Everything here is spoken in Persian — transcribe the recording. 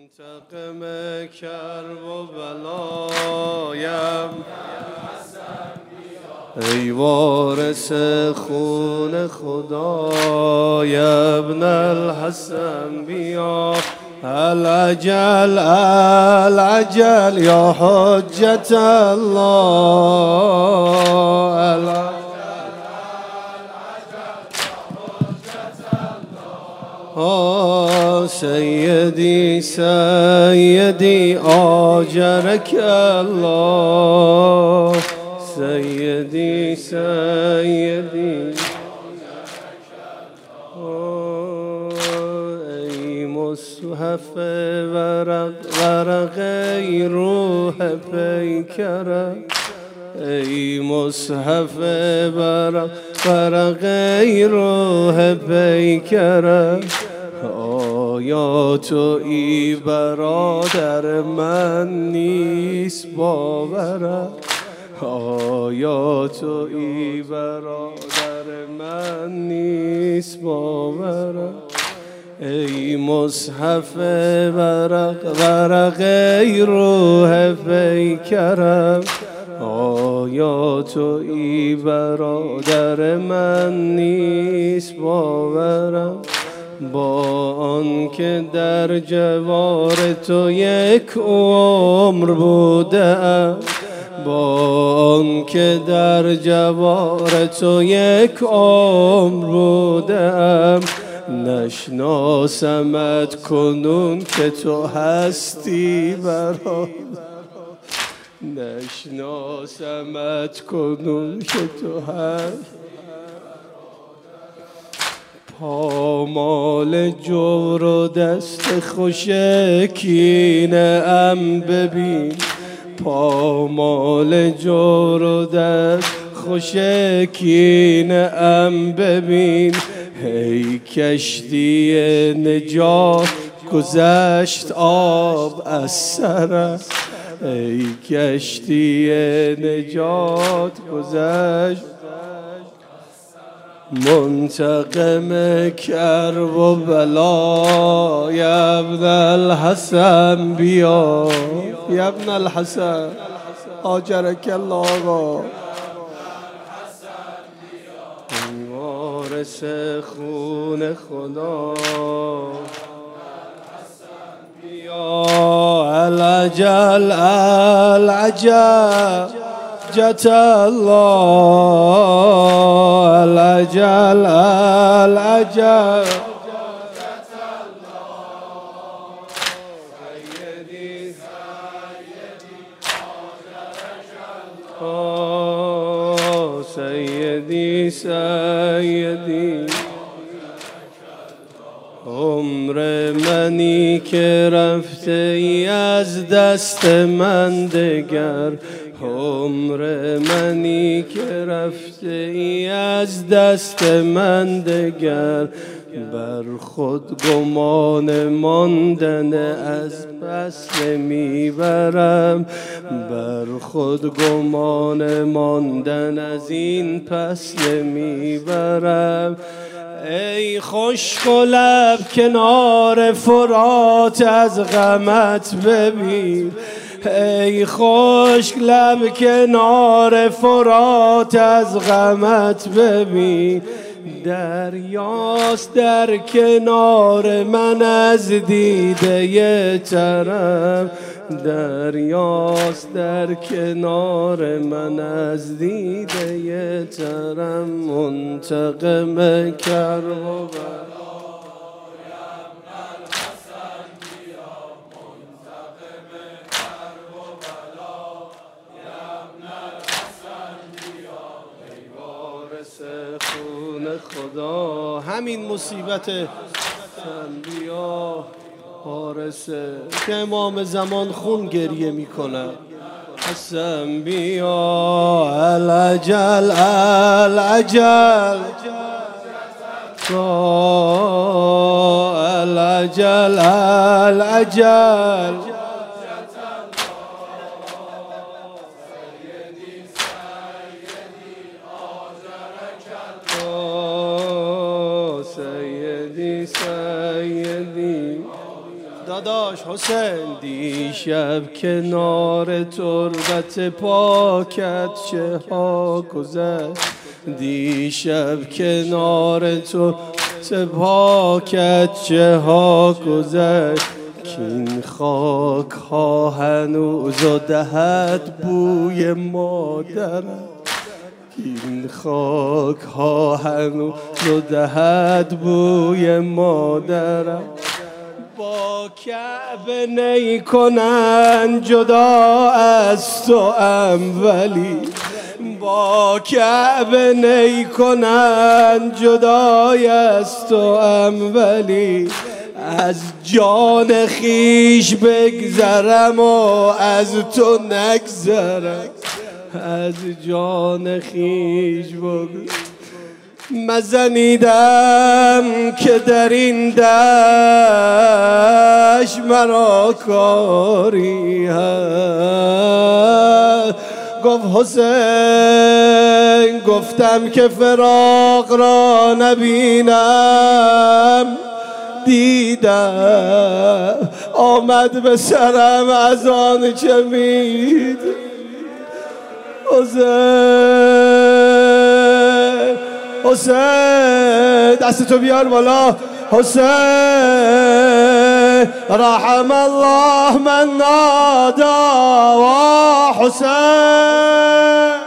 منتقم کرب و بلایم ای وارث خون خدای ابن الحسن بیا العجل العجل یا حجت الله سيدي سيدي آجرك الله سيدي سيدي ای مصحف ورق ورقه روح پیکره ای مصحف ورق ورقه روح پیکره آیا تویی برادر من نیست باوره آیا تویی برادر من نیست باوره ای مصحف ورق ورقه روح پیکرم آیا تویی برادر من نیست باورم با آنکه در جوار تو یک عمر بودم با آنکه در جوار تو یک عمر بودم نشناسمت کنون که تو هستی برادر نشناسمت کنون که تو هستی پامال جور و دست خوشکینه ام ببین پامال جور و دست خوشکینه ام ببین ای کشتی نجات گذشت آب از سرم ای کشتی نجات گذشت منتقم کرب و بلا یا ابن الحسن بیا یا ابن الحسن آجرک الله آقا وارث خون خدا بیا العجل العجل جت الله العجل العجل سيدي سيدي عمر منی که رفته ای از دست من دگر عمر منی که رفته ای از دست من دگر بر خود گمان ماندن از پس نمیبرم بر خود گمان ماندن از این پس نمیبرم ای خشک و لب کنار فرات از غمت ببین ای خشک لب کنار فرات از غمت ببین دریاست در کنار من از دیده ترم دریاست در کنار من از دیده ترم منتقم کرب و خدا همین مصیبت بیا وارثه که امام زمان خون گریه میکنه حسن بیا العجل العجل العجل العجل سيدي سيدي داداش حسین دیشب کنار تربت پاکت چه ها گذشت دیشب کنار تربت پاکت چه ها گذشت کین خاک ها هنوز دهد بوی مادرت این خاک ها هنوز دهد بوی مادرم با کعبه نی کنن جدا از تو ام ولی با کعبه نی کنن جدای از تو ام ولی از جان خیش بگذرم و از تو نگذرم از جان خیش بگذرم مزنیدم که در این دشت مرا کاری هست گفت حسین گفتم که فراق را نبینم دیدم آمد به سرم از آن چه مید حسین دستتو بیار بالا حسین رحم الله من نادا حسین